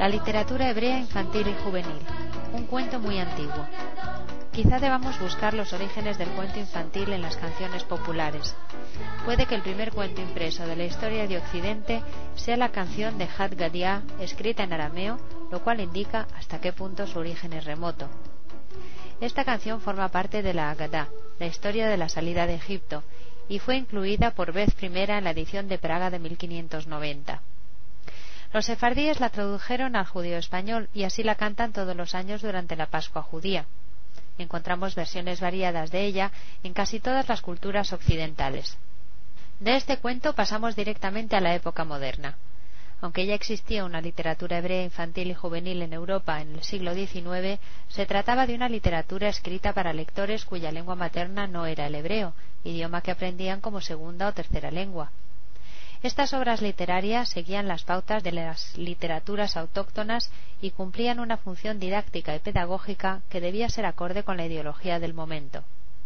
La literatura hebrea infantil y juvenil, un cuento muy antiguo. Quizá debamos buscar los orígenes del cuento infantil en las canciones populares. Puede que el primer cuento impreso de la historia de Occidente sea la canción de Had Gadya, escrita en arameo, lo cual indica hasta qué punto su origen es remoto. Esta canción forma parte de la Agadá, la historia de la salida de Egipto, y fue incluida por vez primera en la edición de Praga de 1590. Los sefardíes la tradujeron al judío español y así la cantan todos los años durante la Pascua judía. Encontramos versiones variadas de ella en casi todas las culturas occidentales. De este cuento pasamos directamente a la época moderna. Aunque ya existía una literatura hebrea infantil y juvenil en Europa en el siglo XIX, se trataba de una literatura escrita para lectores cuya lengua materna no era el hebreo, idioma que aprendían como segunda o tercera lengua. Estas obras literarias seguían las pautas de las literaturas autóctonas y cumplían una función didáctica y pedagógica que debía ser acorde con la ideología del momento.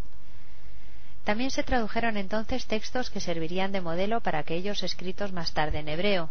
También se tradujeron entonces textos que servirían de modelo para aquellos escritos más tarde en hebreo.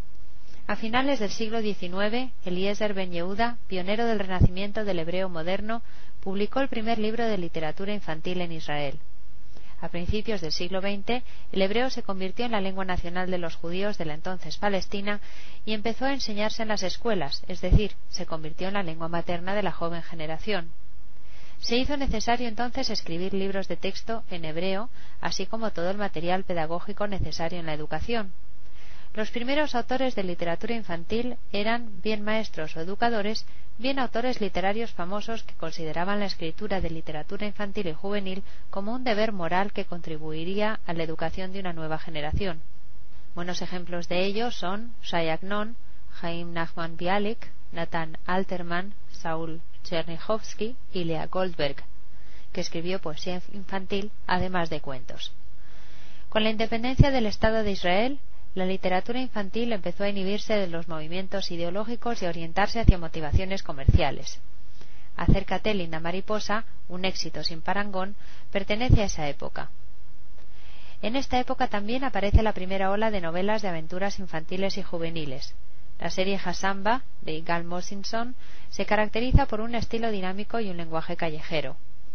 A finales del siglo XIX, Eliezer Ben Yehuda, pionero del renacimiento del hebreo moderno, publicó el primer libro de literatura infantil en Israel. A principios del siglo XX, el hebreo se convirtió en la lengua nacional de los judíos de la entonces Palestina y empezó a enseñarse en las escuelas, es decir, se convirtió en la lengua materna de la joven generación. Se hizo necesario entonces escribir libros de texto en hebreo, así como todo el material pedagógico necesario en la educación. Los primeros autores de literatura infantil eran bien maestros o educadores, bien autores literarios famosos que consideraban la escritura de literatura infantil y juvenil como un deber moral que contribuiría a la educación de una nueva generación. Buenos ejemplos de ellos son Shai Agnon, Chaim Nachman Bialik, Nathan Alterman, Saul Chernichovsky y Lea Goldberg, que escribió poesía infantil además de cuentos. Con la independencia del Estado de Israel, la literatura infantil empezó a inhibirse de los movimientos ideológicos y a orientarse hacia motivaciones comerciales. Acércate, linda mariposa, un éxito sin parangón, pertenece a esa época. En esta época también aparece la primera ola de novelas de aventuras infantiles y juveniles. La serie Hassamba, de Igal Mosinson, se caracteriza por un estilo dinámico y un lenguaje callejero.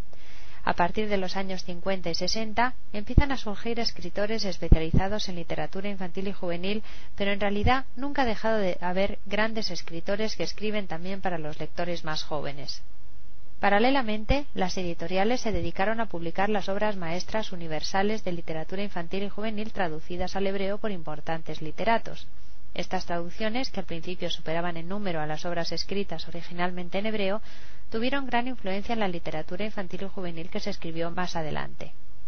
A partir de los años 50 y 60 empiezan a surgir escritores especializados en literatura infantil y juvenil, pero en realidad nunca ha dejado de haber grandes escritores que escriben también para los lectores más jóvenes. Paralelamente, las editoriales se dedicaron a publicar las obras maestras universales de literatura infantil y juvenil traducidas al hebreo por importantes literatos. Estas traducciones, que al principio superaban en número a las obras escritas originalmente en hebreo, tuvieron gran influencia en la literatura infantil y juvenil que se escribió más adelante.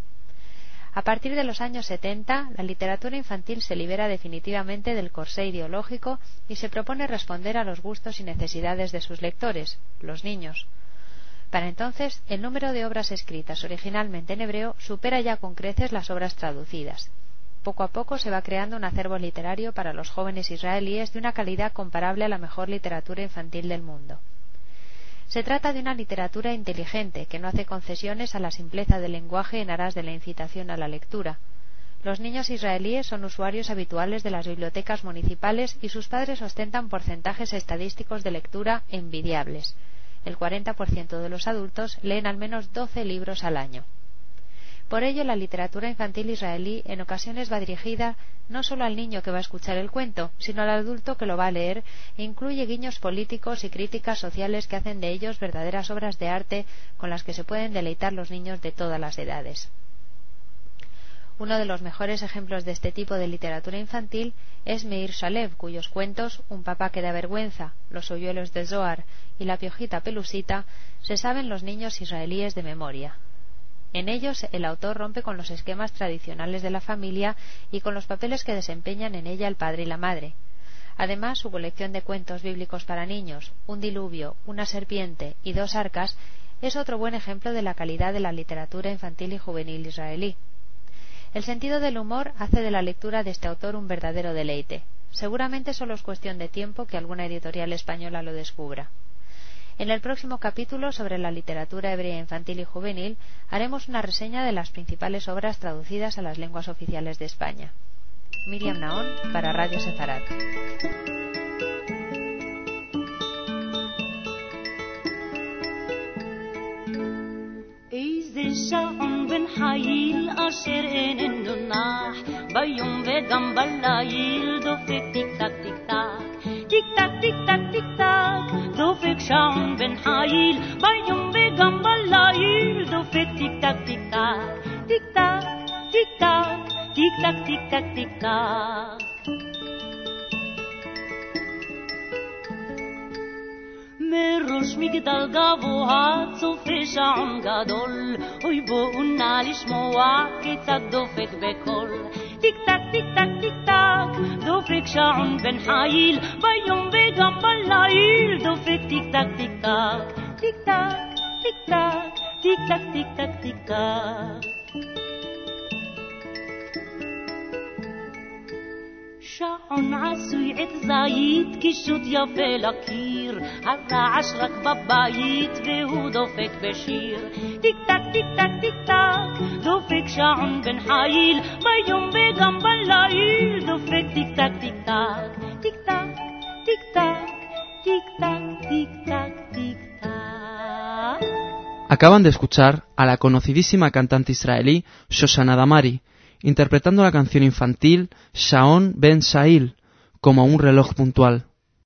A partir de los años 70, la literatura infantil se libera definitivamente del corsé ideológico y se propone responder a los gustos y necesidades de sus lectores, los niños. Para entonces, el número de obras escritas originalmente en hebreo supera ya con creces las obras traducidas. Poco a poco se va creando un acervo literario para los jóvenes israelíes de una calidad comparable a la mejor literatura infantil del mundo. Se trata de una literatura inteligente que no hace concesiones a la simpleza del lenguaje en aras de la incitación a la lectura. Los niños israelíes son usuarios habituales de las bibliotecas municipales y sus padres ostentan porcentajes estadísticos de lectura envidiables. El 40% de los adultos leen al menos 12 libros al año. Por ello, la literatura infantil israelí en ocasiones va dirigida no solo al niño que va a escuchar el cuento, sino al adulto que lo va a leer, e incluye guiños políticos y críticas sociales que hacen de ellos verdaderas obras de arte con las que se pueden deleitar los niños de todas las edades. Uno de los mejores ejemplos de este tipo de literatura infantil es Meir Shalev, cuyos cuentos Un papá que da vergüenza, Los hoyuelos de Zohar y La piojita pelusita se saben los niños israelíes de memoria. En ellos, el autor rompe con los esquemas tradicionales de la familia y con los papeles que desempeñan en ella el padre y la madre. Además, su colección de cuentos bíblicos para niños, Un diluvio, Una serpiente y Dos arcas, es otro buen ejemplo de la calidad de la literatura infantil y juvenil israelí. El sentido del humor hace de la lectura de este autor un verdadero deleite. Seguramente solo es cuestión de tiempo que alguna editorial española lo descubra. En el próximo capítulo sobre la literatura hebrea infantil y juvenil haremos una reseña de las principales obras traducidas a las lenguas oficiales de España. Miriam Naón para Radio Sefarad. שעון בן חיל אשר איננו נח ביום וגם בליל דופק טיק טק טיק טק טיק טק טיק טק טיק טק דופק שעון בן חיל ביום וגם בליל דופק טיק טק טיק טק טיק טק טיק טק טיק טק טיק טק טיק טק מראש מגדל גבוה צופה שעון גדול אוי בואו נא לשמוע כיצד דופק בקול טיק טק טיק טק טיק טק דופק שעון בן חיל ביום וגם בליל דופק טיק טק טיק טק טיק טק טיק טק טיק טק טיק טק טיק טק שעון עשוי עת זית קישוט יפה לקיר הרעש רק בבית והוא דופק בשיר טיק טק טיק טק טיק טק דופק שעון בן חיל ביום וגם בליל דופק טיק טק טיק טק טיק טק טיק טק טיק טק טיק טק טיק טק. Acaban de escuchar a la conocidísima cantante israelí Shoshana Damari interpretando la canción infantil Shaon Ben Sha'il como un reloj puntual.